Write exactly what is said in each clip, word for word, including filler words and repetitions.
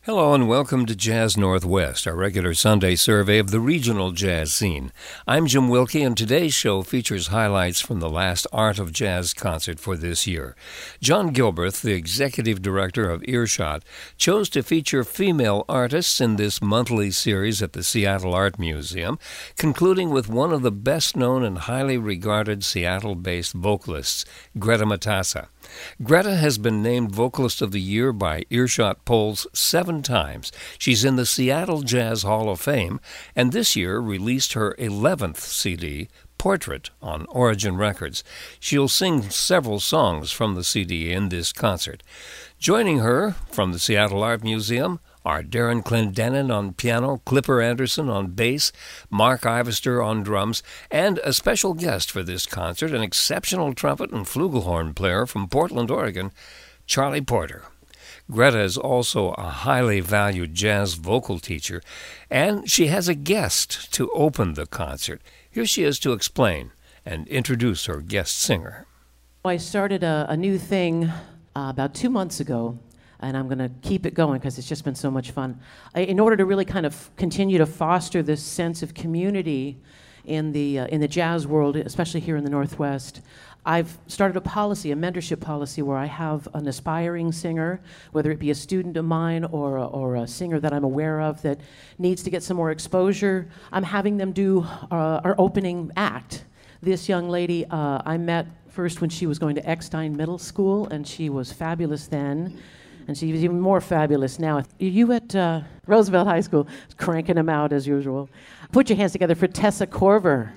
Hello and welcome to Jazz Northwest, our regular Sunday survey of the regional jazz scene. I'm Jim Wilkie, and today's show features highlights from the last Art of Jazz concert for this year. John Gilbreth, the executive director of Earshot, chose to feature female artists in this monthly series at the Seattle Art Museum, concluding with one of the best-known and highly regarded Seattle-based vocalists, Greta Matassa. Greta has been named Vocalist of the Year by Earshot polls seven times. She's in the Seattle Jazz Hall of Fame, and this year released her eleventh C D, Portrait, on Origin Records. She'll sing several songs from the C D in this concert. Joining her from the Seattle Art Museum are Darren Clendenin on piano, Clipper Anderson on bass, Mark Ivester on drums, and a special guest for this concert, an exceptional trumpet and flugelhorn player from Portland, Oregon, Charlie Porter. Greta is also a highly valued jazz vocal teacher, and she has a guest to open the concert. Here she is to explain and introduce her guest singer. I started a, a new thing uh, about two months ago, and I'm going to keep it going because it's just been so much fun. I, in order to really kind of continue to foster this sense of community in the uh, in the jazz world, especially here in the Northwest, I've started a policy, a mentorship policy, where I have an aspiring singer, whether it be a student of mine or a, or a singer that I'm aware of that needs to get some more exposure. I'm having them do uh, our opening act. This young lady uh, I met first when she was going to Eckstein Middle School, and she was fabulous then. And she was even more fabulous now. You at uh, Roosevelt High School, cranking them out as usual. Put your hands together for Tessa Corver.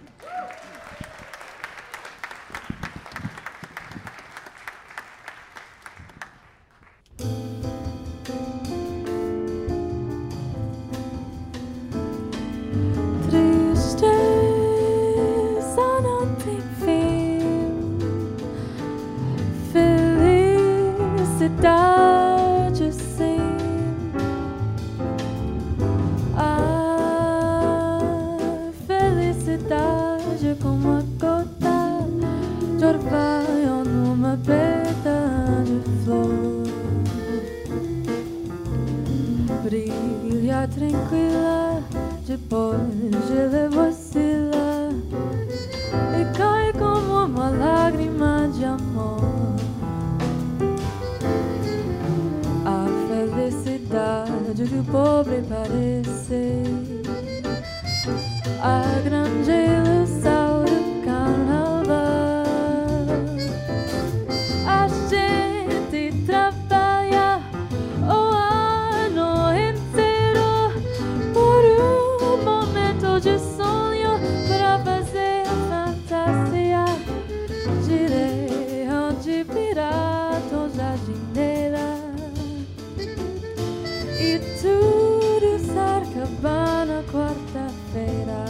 Tranquila, depois ele vacila e cai como uma lágrima de amor. A felicidade que o pobre parece, a grande ilusão do carnaval. A gente trabalha o ano inteiro por um momento de sonho pra fazer fantasia. Girei onde pirata jardineira e tudo se acaba na quarta-feira.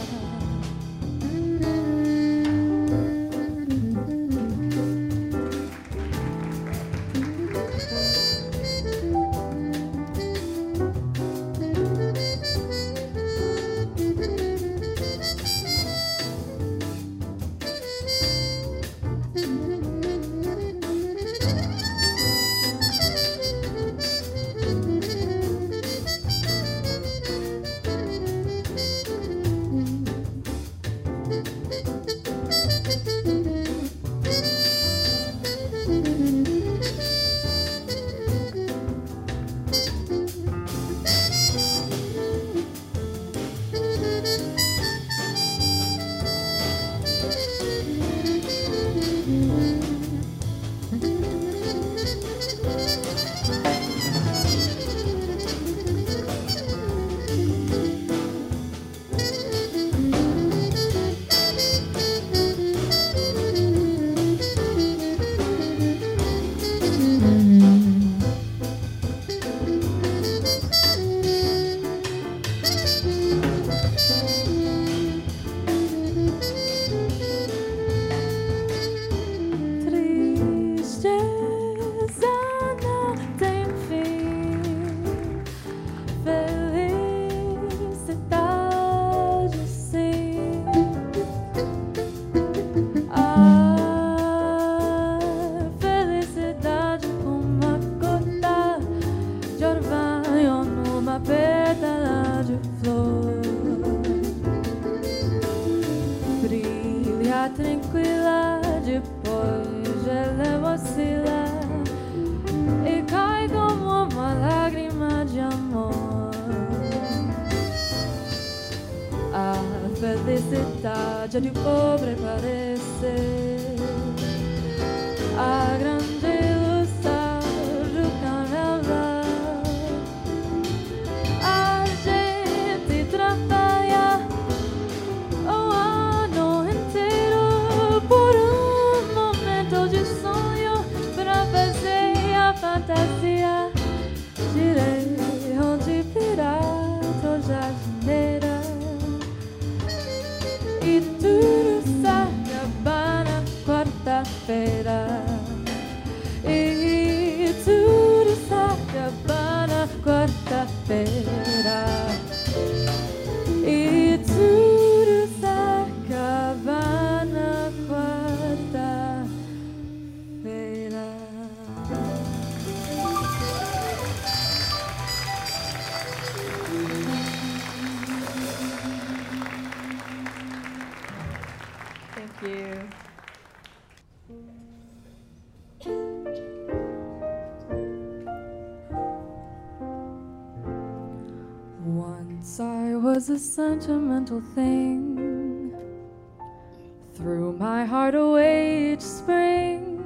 uma pétala de flor. Brilha tranquila, depois ela oscila e cai como uma lágrima de amor. A felicidade de pobre parece a grande ilusão do carnaval. A gente trabalha o ano inteiro por um momento de sonho para fazer a fantasia. Direi onde pirata ou jardineira e tudo se acaba na quarta-feira. E tudo se acaba na quarta-feira. E tudo se acaba na quarta-feira. Thank you. Once I was a sentimental thing, threw my heart away each spring.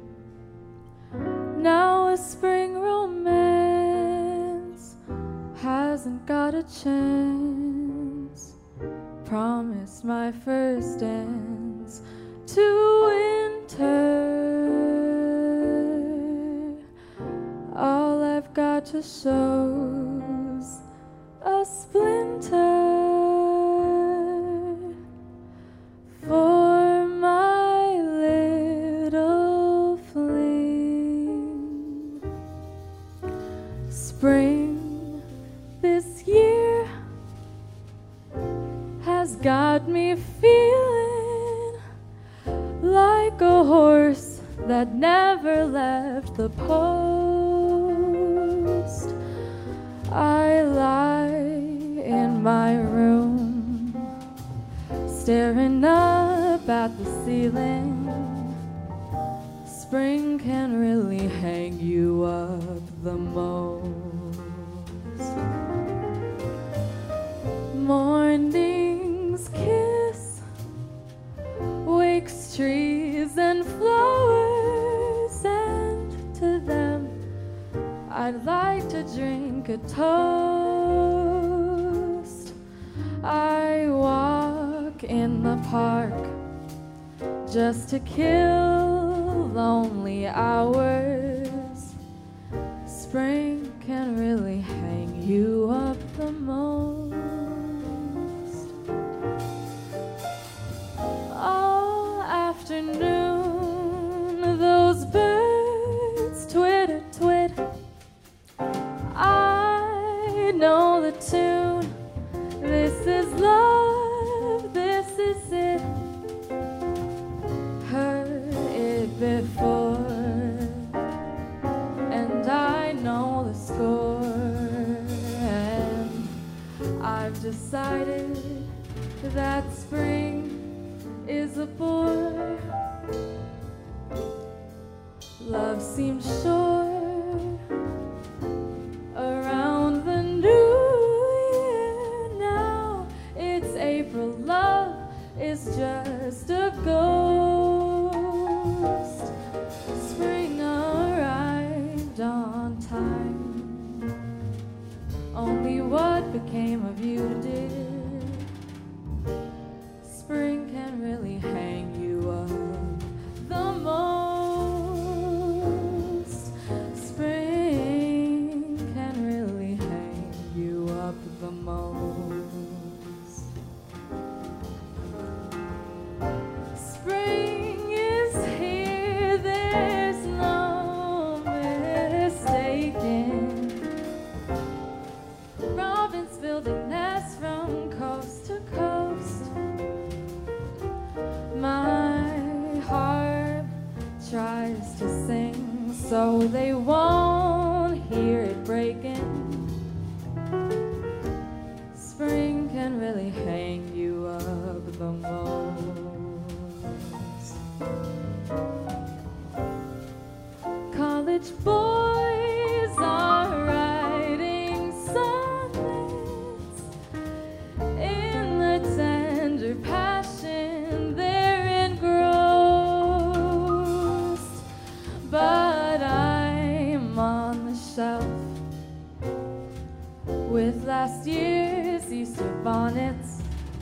Now a spring romance hasn't got a chance. Promised my first dance to winter. All I've got to show's a splinter for my little fling. Spring this year has got me feeling like a horse that never left the post. I lie in my room, staring up at the ceiling. Spring can really hang you up the most. Morning's kiss wakes trees and flowers, and to them I'd like to drink a toast. I walk in the park just to kill lonely hours. Spring can really hang you up the most. All afternoon, those birds twitter, twit. I know the tune. This is love, this is it. Heard it before, and I know the score. And I've decided that spring is a bore. Love seems sure around the new year. Now it's April, love is just a ghost. Spring arrived on time. Only what became of you, dear? Spring can really hang you up the most. Spring can really hang you up the most. Spring is here, there's no mistaking. Robins build a nest from with last year's Easter bonnets.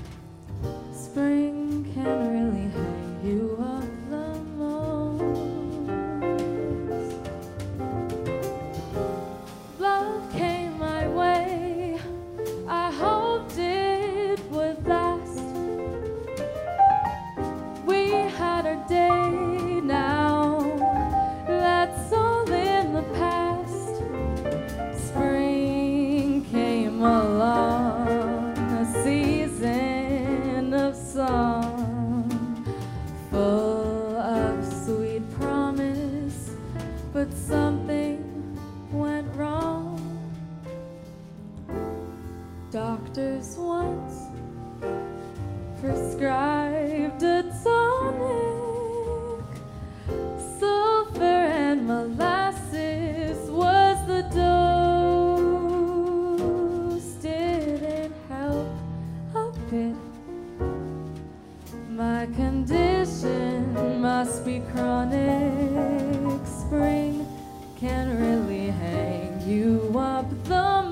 Spring can really hang you up the most. Love came my way, I hoped it would last. We had our day now, that's all in the past. Spring came along, a season of song, full of sweet promise, but something went wrong. Doctors once prescribed a tonic, sulfur and molasses was the dose. Didn't help a bit. My condition must be chronic. Spring can really hang you up the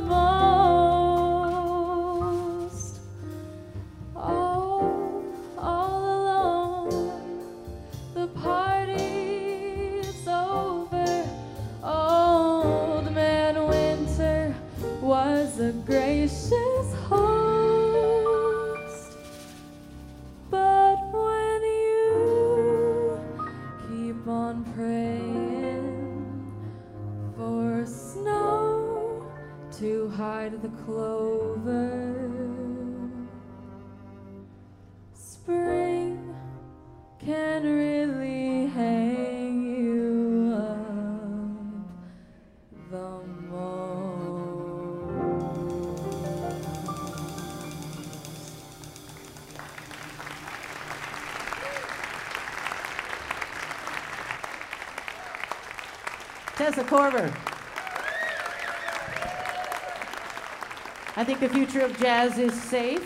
most. All, all alone, the party's over. Old Man Winter was a gracious host. But when you keep on praying for snow to hide the clover, spring can really hang you up the most. Tessa Corver. I think the future of jazz is safe.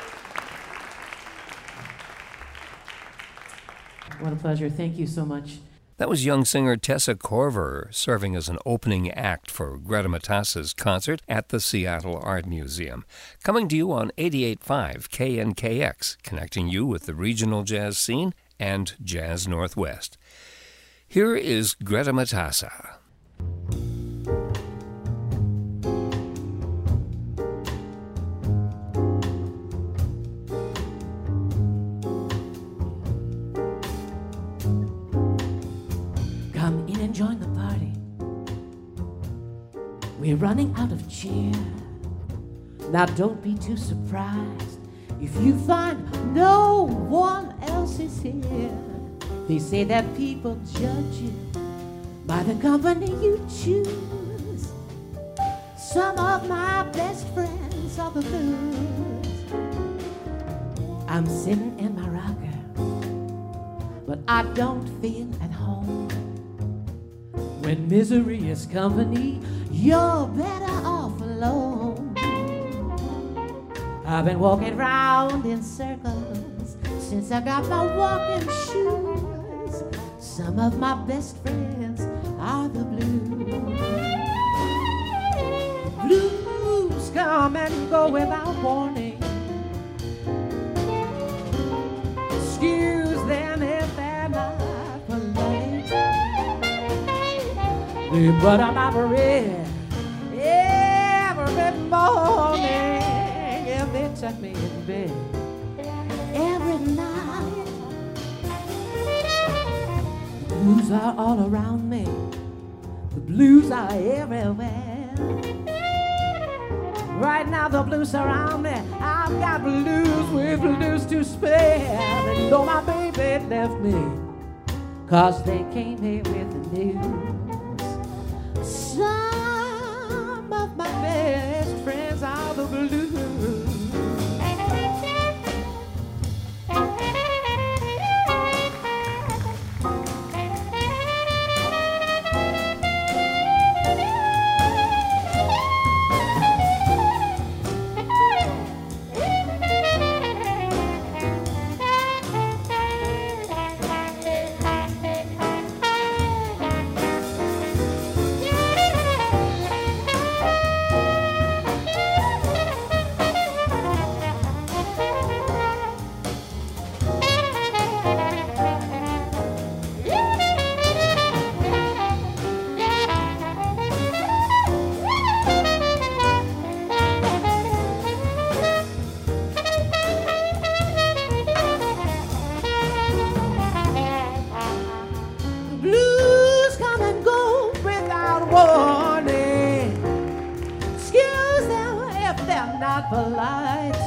What a pleasure. Thank you so much. That was young singer Tessa Corver serving as an opening act for Greta Matassa's concert at the Seattle Art Museum. Coming to you on eighty-eight point five K N K X, connecting you with the regional jazz scene and Jazz Northwest. Here is Greta Matassa. Come in and join the party. We're running out of cheer. Now don't be too surprised if you find no one else is here. They say that people judge you by the company you choose. Some of my best friends are the blues. I'm sitting in my rocker, but I don't feel at home. When misery is company, you're better off alone. I've been walking round in circles since I got my walking shoes. Some of my best friends are the blues. Blues come and go without warning. Excuse them if they're not polite. They butter my bread every morning. If they tuck me in bed every night. The blues are all around me. The blues are everywhere. Right now the blues surround me. I've got blues with blues to spare. And though my baby left me, 'cause they came here with the news. Some of my best friends are the blues. I'm not polite.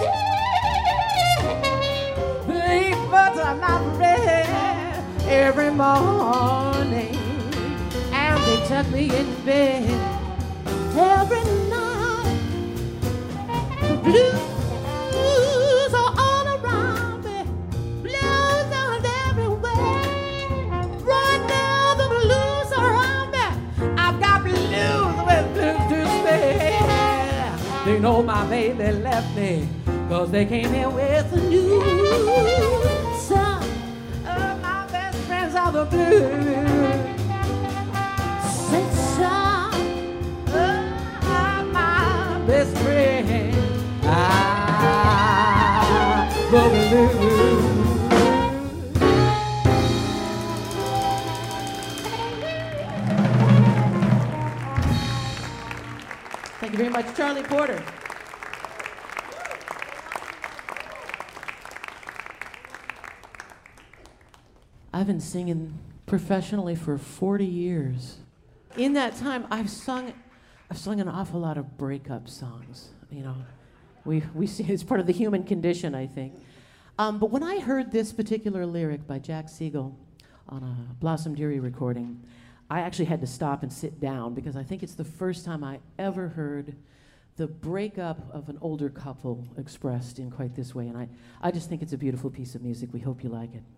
Big butts are not red every morning. And they tuck me in bed every night. The blues are all around me. Blues are everywhere. Right now the blues are on me. I've got blues with blues to spare. They know my baby left me, 'cause they came here with a new son. Oh, my best friends are the blues. Since son, oh, my best friend, ah, the blues. Thank you very much, Charlie Porter. I've been singing professionally for forty years. In that time, I've sung, I've sung an awful lot of breakup songs. You know, we we see it's part of the human condition, I think. Um, but when I heard this particular lyric by Jack Siegel on a Blossom Dearie recording, I actually had to stop and sit down, because I think it's the first time I ever heard the breakup of an older couple expressed in quite this way. And I, I just think it's a beautiful piece of music. We hope you like it.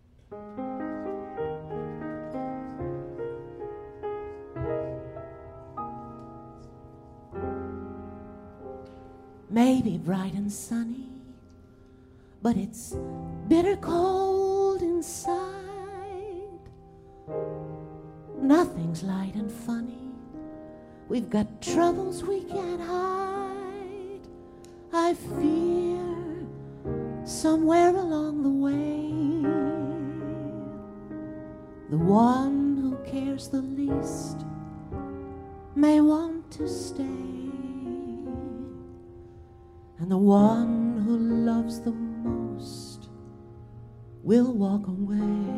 Maybe bright and sunny, but it's bitter cold inside. Nothing's light and funny. We've got troubles we can't hide. I fear somewhere along the way, the one who cares the least may want to stay, and the one who loves the most will walk away.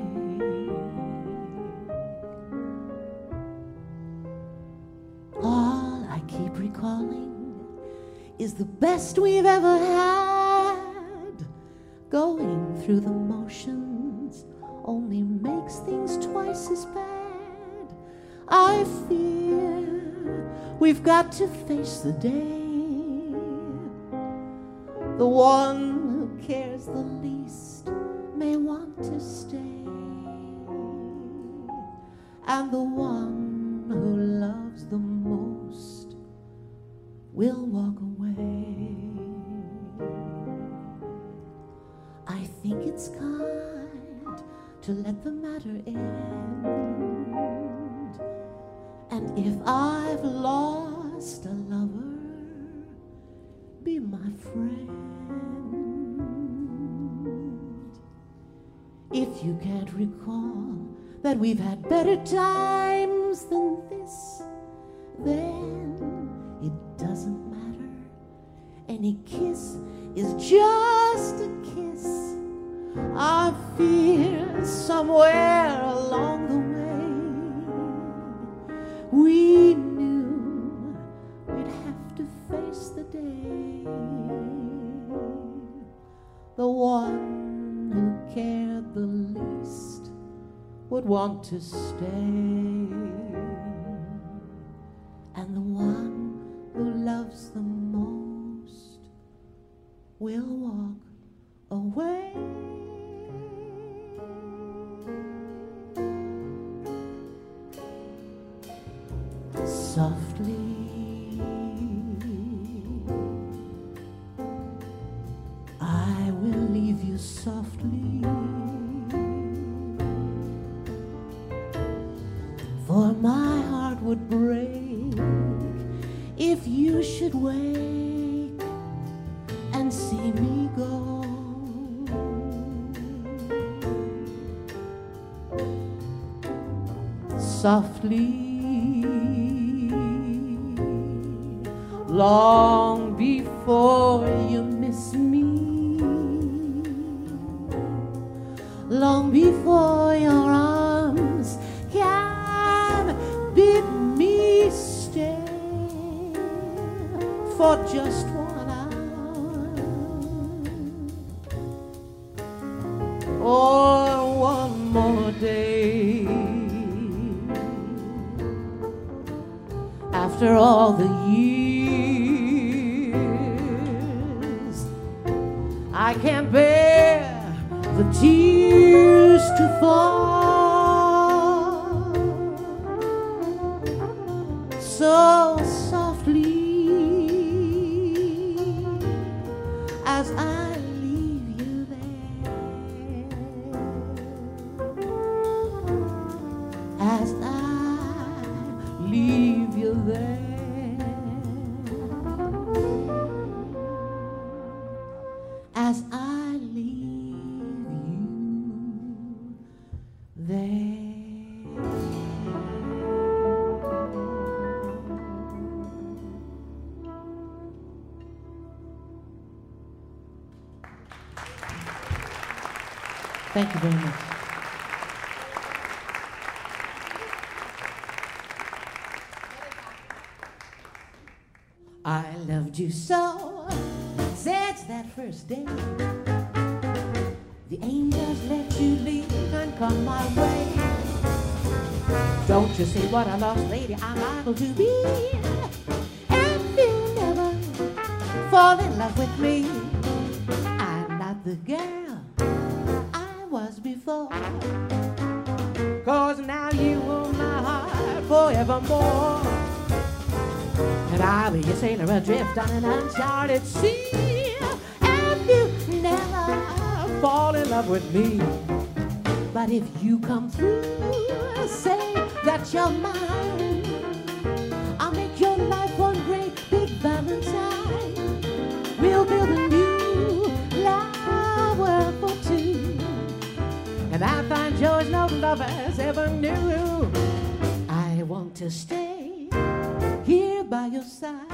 All I keep recalling is the best we've ever had. Going through the motions only makes things twice as bad. I fear we've got to face the day. The one who cares the least may want to stay, and the one who loves the most will walk away. I think it's kind to let the matter end, and if I've lost a lover, be my friend. If you can't recall that we've had better times than this, then it doesn't matter. Any kiss is just a kiss. I fear somewhere along the way we knew we'd have to face the day. The one who cared the least would want to stay, and the one who loves the most will walk away. Softly I will leave you softly, for my heart would break if you should wake and see me go. Softly, long before you miss me, long before your arms can bid me stay for just one hour. after all the years. I can't bear the tears to fall so softly as I leave you there, as I leave you there, as I leave you there. Thank you very much. I loved you so since that first day. The angels let you leave and come my way. Don't you see what I lost, lady, I'm liable to be. And you never fall in love with me. I'm not the girl I was before. Cause now you own my heart forevermore. And I'll be a sailor adrift on an uncharted sea. And you never fall in love with me. But if you come through, say that you're mine, I'll make your life one great big valentine. We'll build a new love world for two, and I find joys no lovers ever knew. I want to stay here by your side.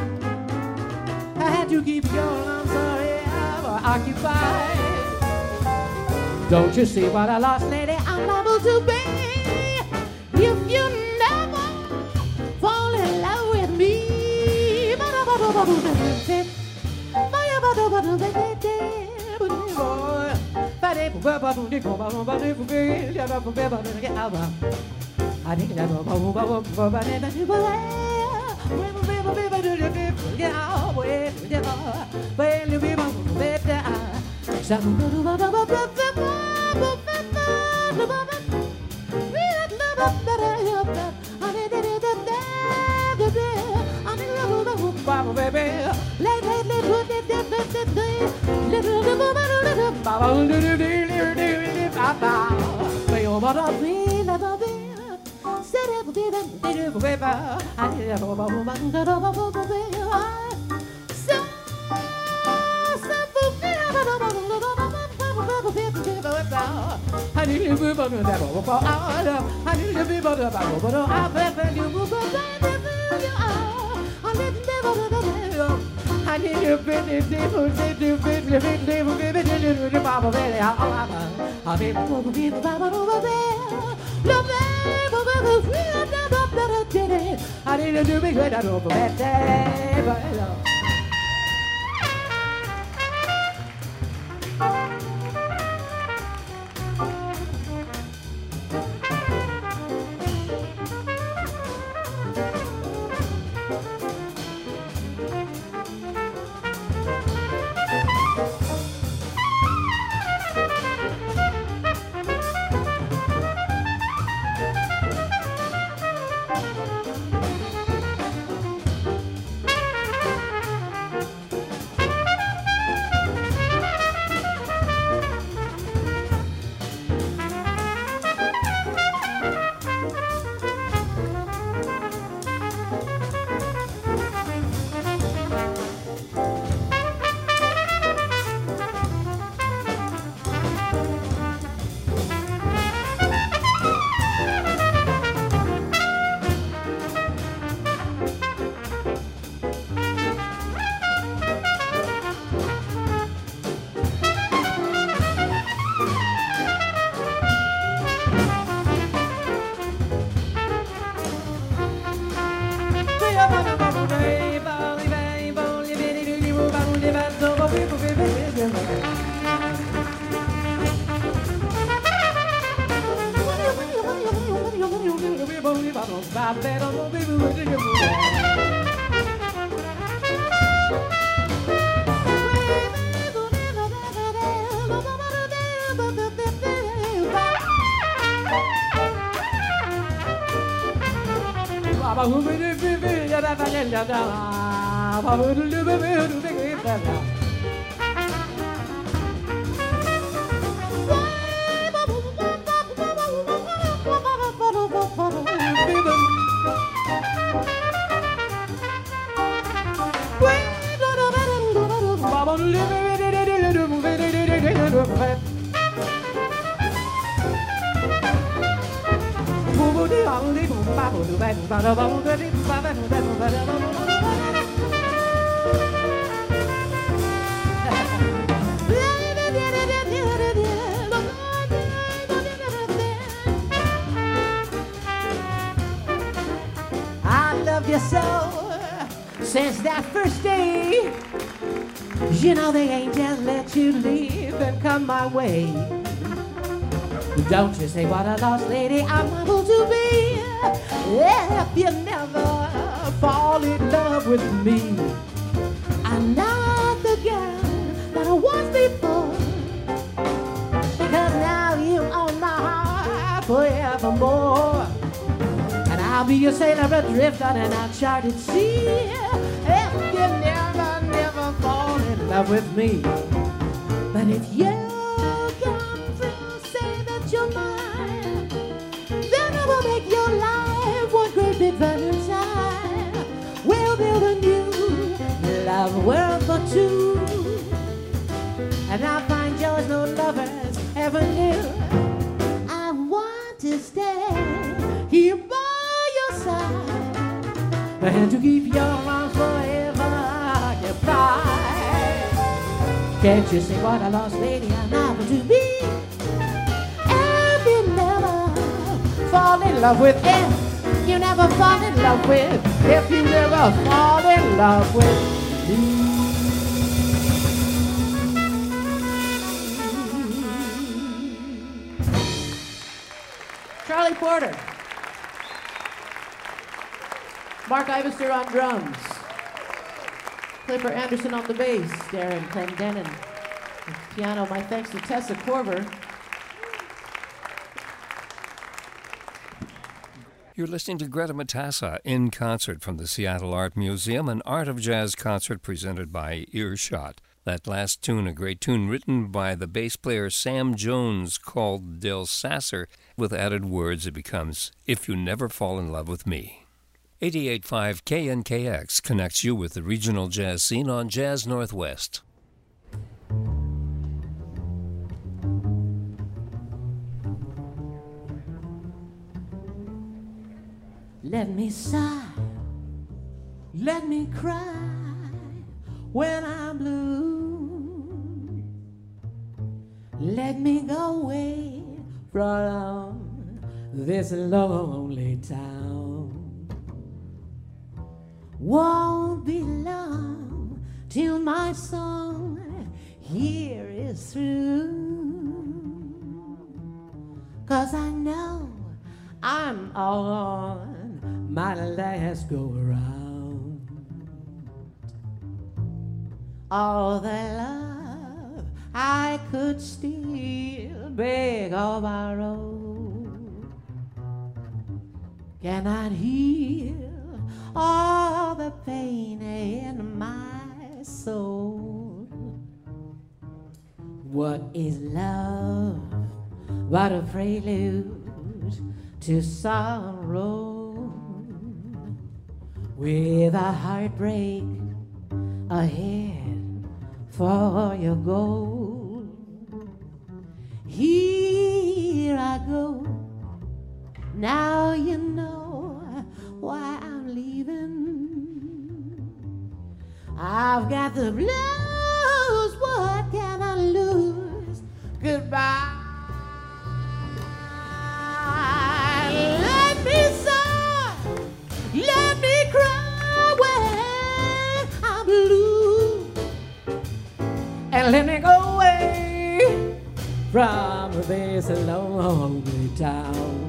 I had to keep going, I'm sorry, I'm occupied. Don't you see what I lost, lady, I'm liable to be. If you never fall in love with me. Bye. I love you so since that first day. You know they ain't just let you leave and come my way. Don't you say what a lost lady I'm able to be if you never fall in love with me. I'm not the girl that I was before, because now you own my heart forevermore. And I'll be your sailor adrift on an uncharted sea if you never, never fall in love with me. But if you come through, say that you're mine, then I will make your life one great big Valentine. We'll build a new love world for two, and I'll find yours no lovers ever knew. I want to stay here by your side and to keep your arms forever occupied. Can't you see what a lost lady I'm able to be if you never fall in love with him? You never fall in love with, if you never fall in love with me. Charlie Porter. Mark Ivester on drums. Clipper Anderson on the bass. Darren Clendenin. Piano, my thanks to Tessa Corver. You're listening to Greta Matassa in concert from the Seattle Art Museum, an Art of Jazz concert presented by Earshot. That last tune, a great tune written by the bass player Sam Jones called Del Sasser. With added words, it becomes If You Never Fall in Love with Me. eighty-eight point five K N K X connects you with the regional jazz scene on Jazz Northwest. Let me sigh, let me cry when I'm blue. Let me go away from this lonely town. Won't be long till my song here is through, 'cause I know I'm on my last go around. All the love I could steal, beg or borrow, cannot heal all the pain in my soul. What is love but a prelude to sorrow, with a heartbreak ahead for your goal? Here I go, now you know why I'm leaving. I've got the blues, what can I lose? Goodbye. Let me sigh, let me cry when I'm blue, and let me go away from this lonely town.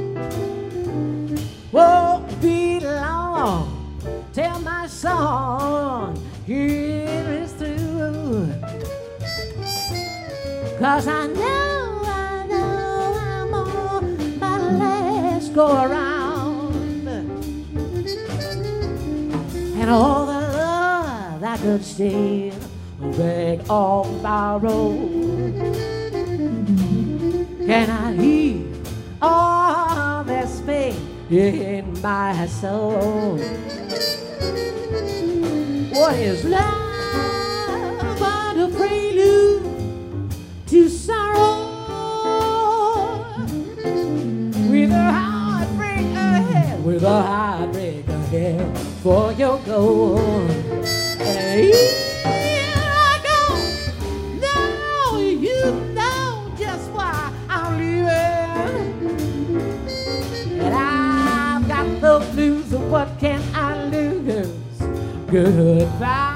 Won't be long till my song here is through, 'cause I know, I know I'm on my last go around. and all the love I could steal, beg or borrow. Can I heal all this pain in my soul? What is love but a prelude to sorrow? With a heartbreak ahead, with a heartbreak ahead for your goal. And here I go. Now you know just why I'm leaving. And I've got the blues, so what can I lose? Goodbye.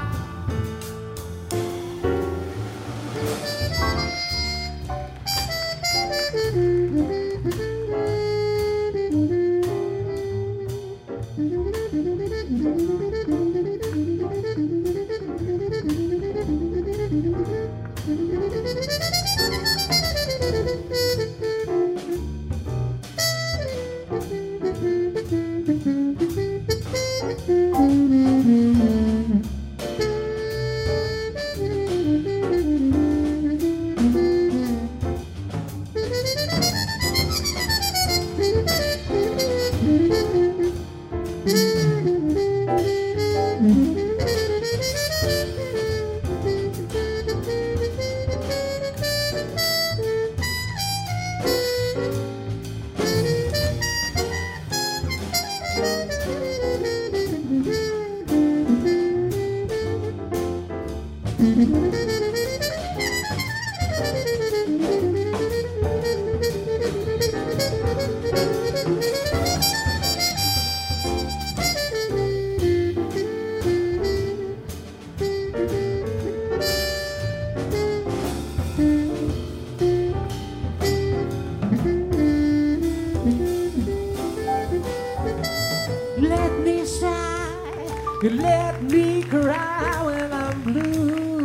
Let me sigh, let me cry when I'm blue.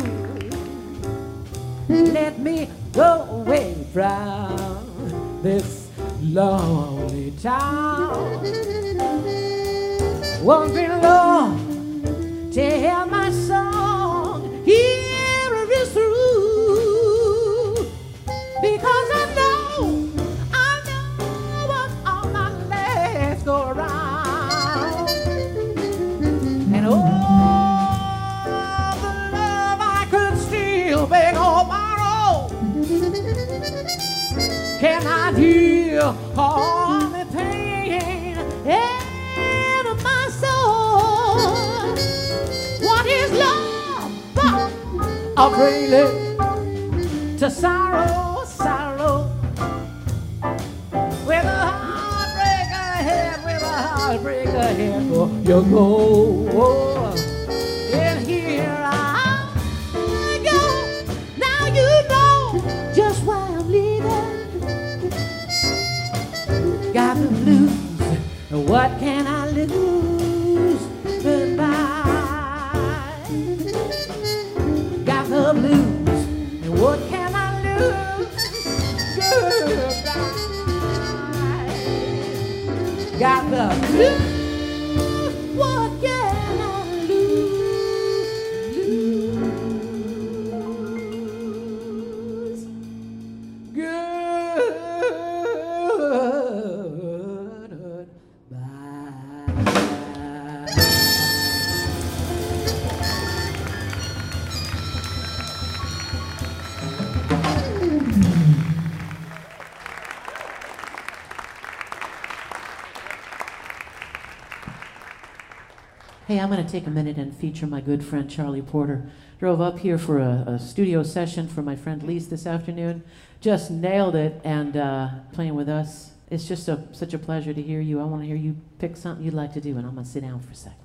Let me go away from this lonely town. Won't be long to hear my song. Here it is through, because I know, I know what all my legs go around. And all the love I could steal, beg or borrow, cannot heal all the pain in my soul. What is love but a prelude to sorrow, sorrow? With a heartbreak ahead, with a heartbreak ahead for your goal. And here I go. Now you know just why I'm leaving. Got the blues, what can I lose? Goodbye. Got the blues, and what can I lose? Goodbye. Got the blues, what can I lose? Lose. Hey, I'm going to take a minute and feature my good friend Charlie Porter. Drove up here for a, a studio session for my friend Lise this afternoon. Just nailed it, and uh, playing with us. It's just a, such a pleasure to hear you. I want to hear you pick something you'd like to do, and I'm going to sit down for a second.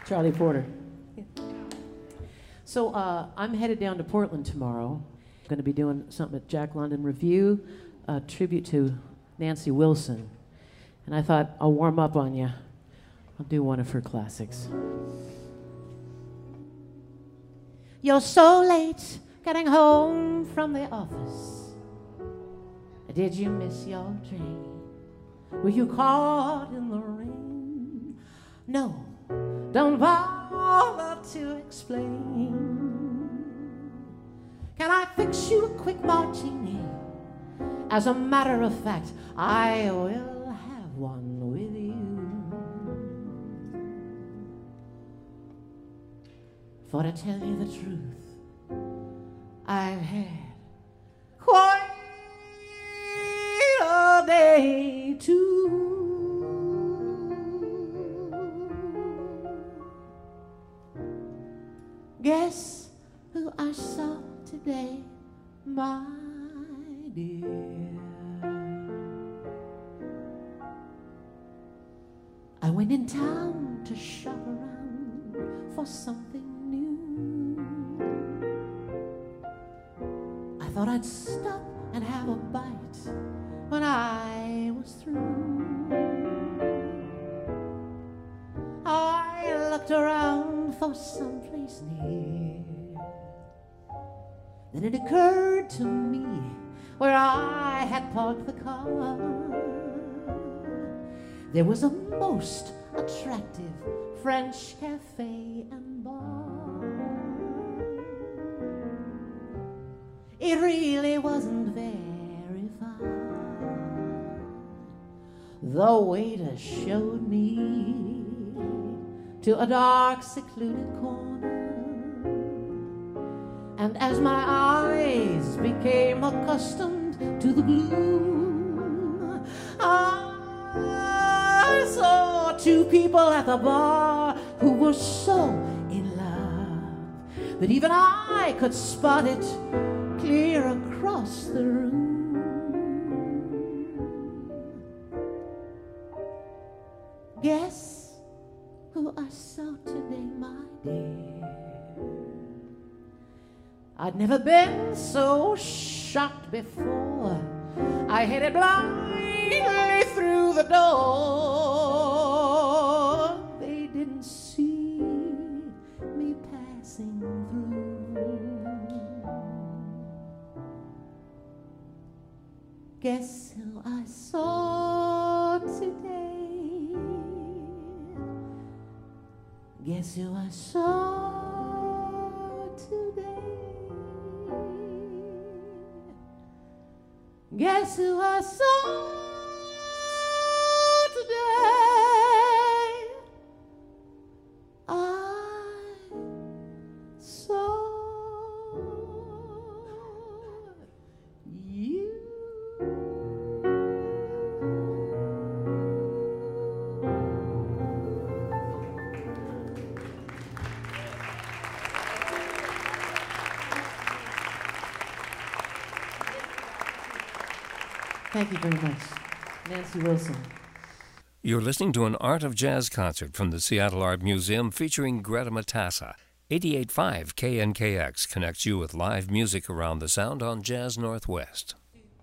Charlie Porter. So uh, I'm headed down to Portland tomorrow. I'm going to be doing something at Jack London Review, a tribute to Nancy Wilson. And I thought, I'll warm up on you. I'll do one of her classics. You're so late getting home from the office. Did you miss your train? Were you caught in the rain? No, don't bother to explain. Can I fix you a quick martini? As a matter of fact, I will have one with you. For to tell you the truth, I've had quite a day too. Guess who I saw today, my dear? I went in town to shop around for something new. I thought I'd stop and have a bite when I was through. I looked around for someplace near. Then it occurred to me where I had parked the car. There was a most attractive French cafe and bar. It really wasn't very far. The waiter showed me to a dark, secluded corner. And as my eyes became accustomed to the gloom, I saw two people at the bar who were so in love that even I could spot it clear across the room. Guess who I saw today, my dear? I'd never been so shocked before. I headed blindly through the door. They didn't see me passing through. Guess who I saw today? Guess who I saw today? Guess who I saw today? I saw you. Thank you very much. Nancy Wilson. You're listening to an Art of Jazz concert from the Seattle Art Museum featuring Greta Matassa. eighty-eight point five K N K X connects you with live music around the sound on Jazz Northwest.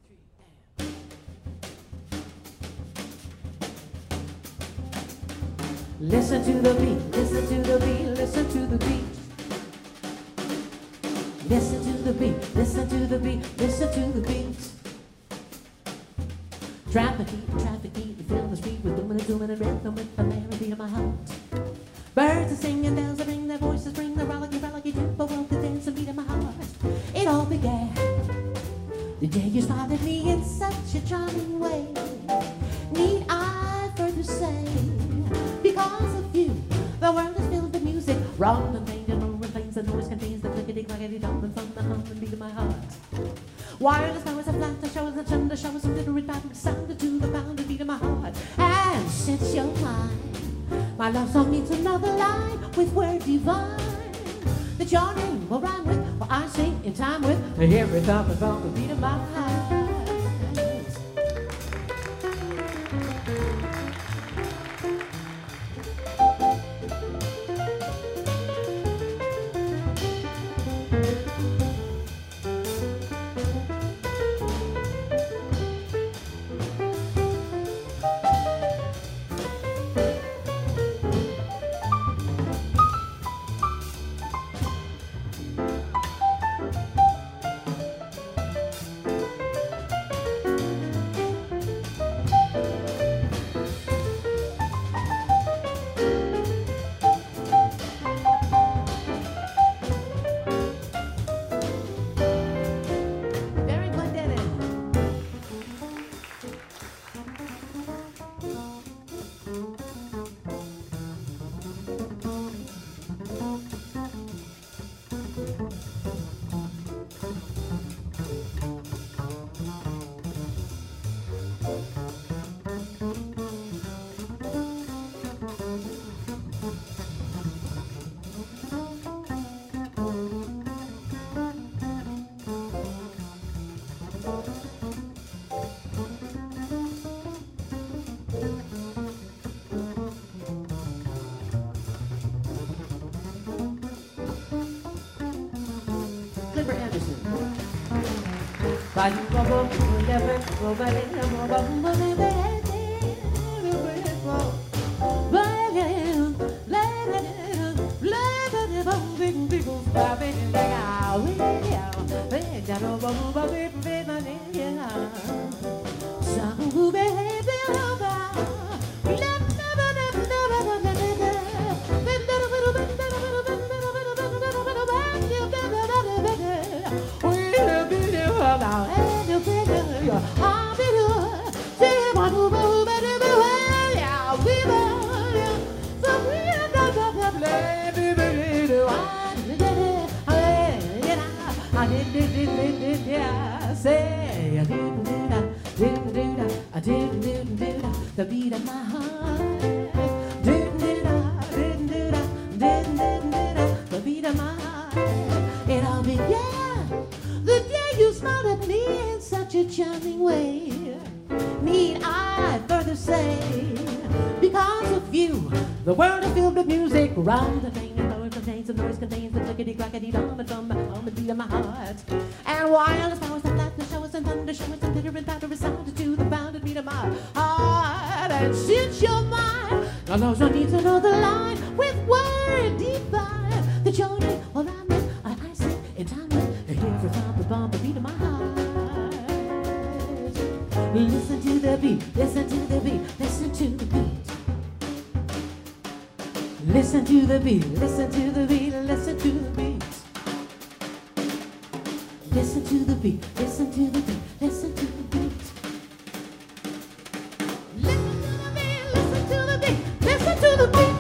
Listen to the beat, listen to the beat, listen to the beat. Listen to the beat, listen to the beat, listen to the beat. Traffic heat, traffic heat, you fill the street with doom and doom and rhythm with the melody of my heart. Birds are singing, bells are ringing, their voices bring the rollicky, rollicky, jump, a world to dance and beat in my heart. It all began the day you smiled at me in such a charming way. Need I further say, because of you, the world is filled with music, wrong and pain and moving things, the noise contains the clickety clackety dum and from the hum and beat of my heart. Wireless powers and flat showers and thunder showers and glittery patterns sounded to the pounding beat of my heart. And since you're mine, my love song needs another line with word divine that your name will rhyme with, or I sing in time with every thump and bump and beat of my heart. Clifford Anderson. The beat of my heart, the beat of my heart. It all began the day you smiled at me in such a charming way. Need I further say, because of you, the world is filled with music. Round the thing, and noise contains, the noise contains the clickety clackety dum and dum on the beat of my heart. And wireless powers that light the showers and thunder showers and pitter and patter resounded to the bounded beat of my heart. And since you're mine, I know no need to know the line with word divine. The journey, all I meant, I, I said in time with every bomb, the bomb, the beat of my heart. Listen to the beat, listen to the beat, listen to the beat. Listen to the beat, listen to the beat, listen to the beat. Listen to the beat, listen to the beat, listen to the beat. Listen to the beat, listen to the beat, listen to the beat.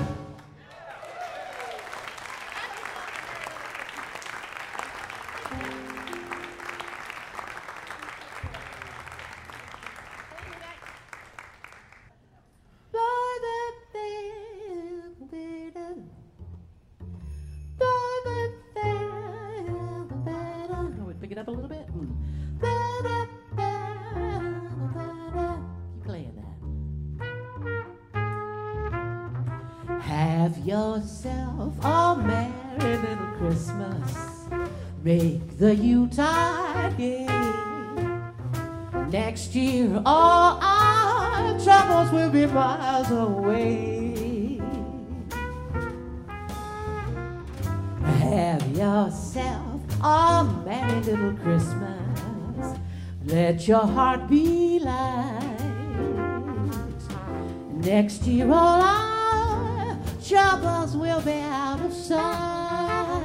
Pick it up a little bit. Mm. Keep playing that. Have yourself a merry little Christmas. Make the Yuletide gay. Next year, all our troubles will be miles away. Have yourself a merry little Christmas. Let your heart be light. Next year all our troubles will be out of sight.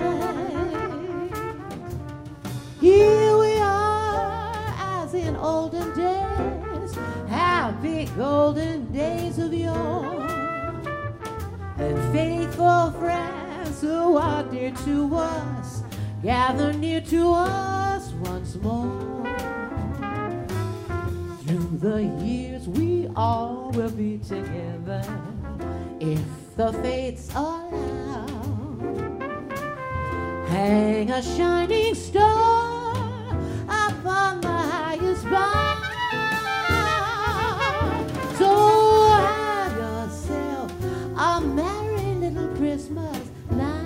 Here we are as in olden days, happy golden days of yore. And faithful friends who are dear to us gather near to us once more. Through the years we all will be together, if the fates allow. Hang a shining star upon the highest bough. So have yourself a merry little Christmas now.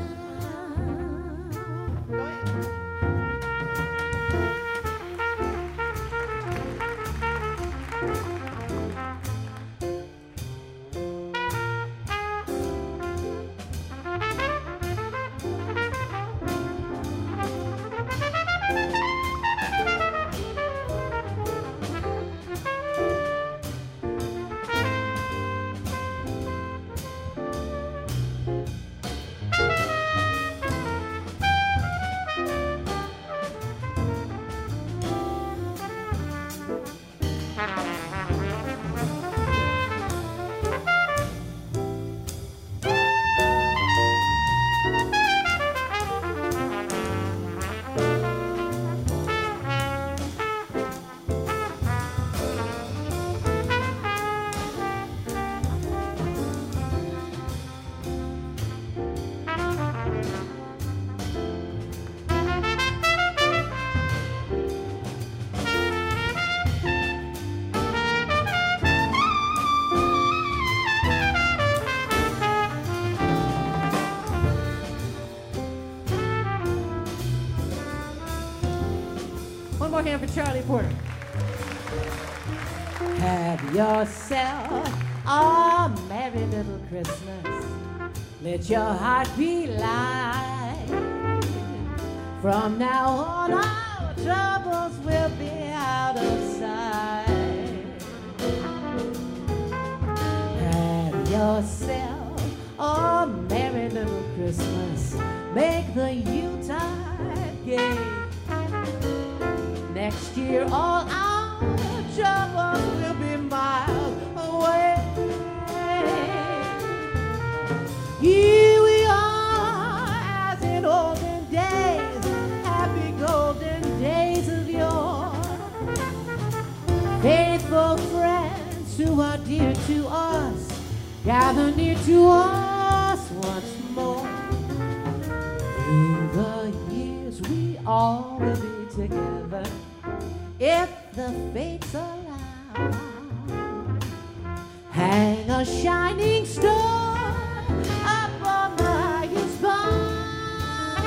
more hand for Charlie Porter. Have yourself a merry little Christmas. Let your heart be light. From now on, our troubles will be out of sight. Have yourself a merry little Christmas. Make the Yuletide gay. Next year, all our troubles will be miles away. Here we are, as in olden days, happy golden days of yore. Faithful friends who are dear to us, gather near to us once more. Through the years we all will be together, if the fates allow. Hang a shining star up on the highest bough,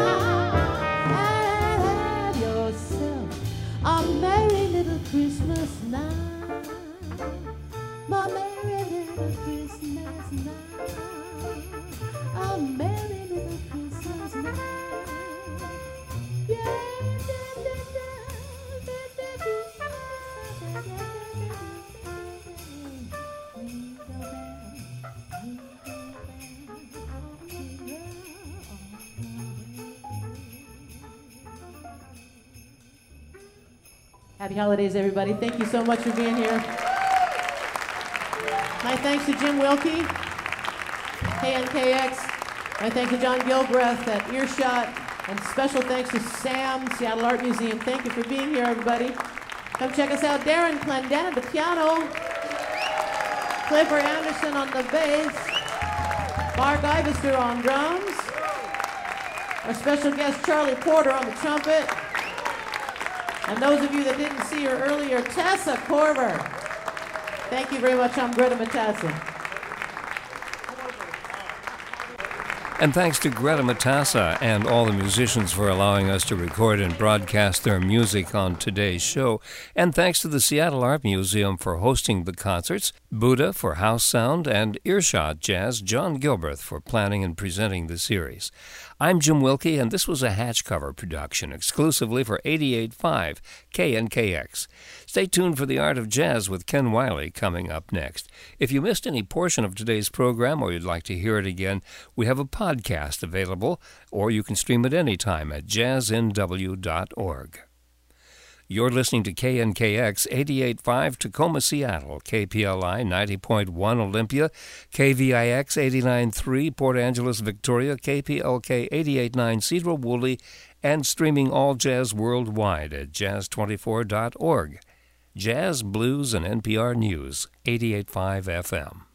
and have yourself a merry little Christmas night. My merry little Christmas night. A merry little Christmas night. Yeah. Happy holidays, everybody. Thank you so much for being here. My thanks to Jim Wilkie, K N K X. My thanks to John Gilbreth at Earshot. And special thanks to Sam, Seattle Art Museum. Thank you for being here, everybody. Come check us out. Darren Clendon at the piano. Clifford Anderson on the bass. Mark Ivester on drums. Our special guest, Charlie Porter, on the trumpet. And those of you that didn't see her earlier, Tessa Corver. Thank you very much. I'm Greta Matassa. And thanks to Greta Matassa and all the musicians for allowing us to record and broadcast their music on today's show. And thanks to the Seattle Art Museum for hosting the concerts, Buddha for house sound, and Earshot Jazz, John Gilbreth for planning and presenting the series. I'm Jim Wilkie, and this was a Hatch Cover production exclusively for eighty-eight point five K N K X. Stay tuned for The Art of Jazz with Ken Wiley coming up next. If you missed any portion of today's program or you'd like to hear it again, we have a podcast available, or you can stream it anytime at jazz n w dot org. You're listening to K N K X eighty-eight point five Tacoma, Seattle, K P L I ninety point one Olympia, K V I X eighty-nine point three Port Angeles, Victoria, K P L K eighty-eight point nine Cedar Woolley, and streaming all jazz worldwide at jazz twenty-four dot org. Jazz, blues, and N P R News, eighty-eight point five F M.